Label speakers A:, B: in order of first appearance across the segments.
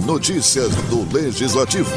A: Notícias do Legislativo.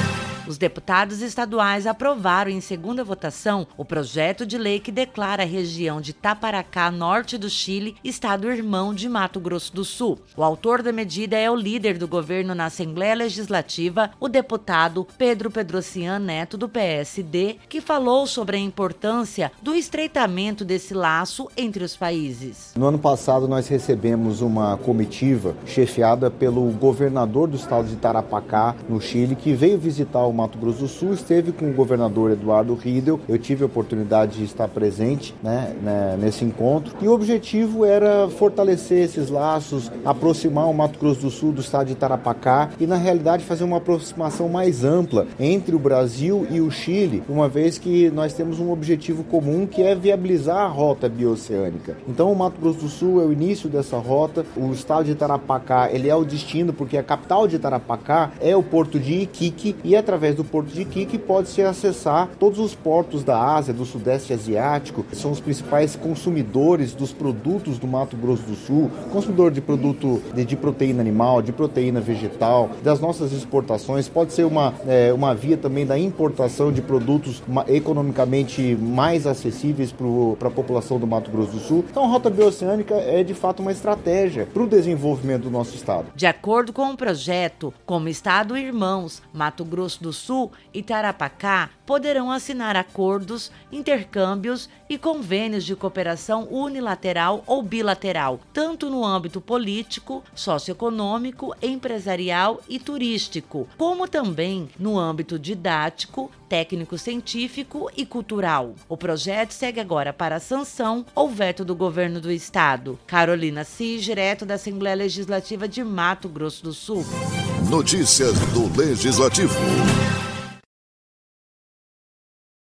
B: Os deputados estaduais aprovaram em segunda votação o projeto de lei que declara a região de Taparacá, norte do Chile, estado irmão de Mato Grosso do Sul. O autor da medida é o líder do governo na Assembleia Legislativa, o deputado Pedro Pedrocian Neto, do PSD, que falou sobre a importância do estreitamento desse laço entre os países.
C: No ano passado, nós recebemos uma comitiva chefiada pelo governador do estado de Tarapacá, no Chile, que veio visitar o Mato Grosso do Sul, esteve com o governador Eduardo Riedel. Eu tive a oportunidade de estar presente nesse encontro, e o objetivo era fortalecer esses laços, aproximar o Mato Grosso do Sul do estado de Tarapacá e, na realidade, fazer uma aproximação mais ampla entre o Brasil e o Chile, uma vez que nós temos um objetivo comum, que é viabilizar a rota bioceânica. Então, o Mato Grosso do Sul é o início dessa rota. O estado de Tarapacá, ele é o destino, porque a capital de Tarapacá é o porto de Iquique, e através do porto de Iquique pode-se acessar todos os portos da Ásia, do Sudeste Asiático, que são os principais consumidores dos produtos do Mato Grosso do Sul, consumidor de produto de proteína animal, de proteína vegetal, das nossas exportações. Pode ser uma via também da importação de produtos economicamente mais acessíveis para a população do Mato Grosso do Sul. Então, a rota bioceânica é de fato uma estratégia para o desenvolvimento do nosso estado.
B: De acordo com o projeto, como estado irmãos, Mato Grosso do Sul e Tarapacá poderão assinar acordos, intercâmbios e convênios de cooperação unilateral ou bilateral, tanto no âmbito político, socioeconômico, empresarial e turístico, como também no âmbito didático, técnico-científico e cultural. O projeto segue agora para a sanção ou veto do governo do estado. Carolina Cis, direto da Assembleia Legislativa de Mato Grosso do Sul.
A: Notícias do Legislativo.